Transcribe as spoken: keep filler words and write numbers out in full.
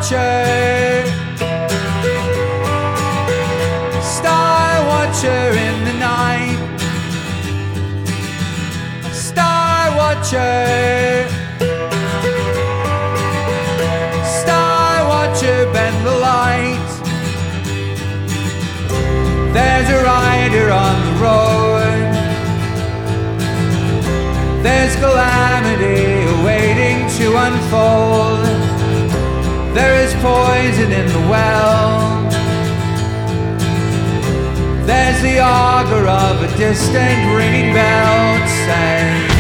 watcher, star watcher in the night, star watcher, star watcher, bend the light. There's a rider on the road, there's calamity awaiting to unfold. There is poison in the well, there's the auger of a distant ringing bell saying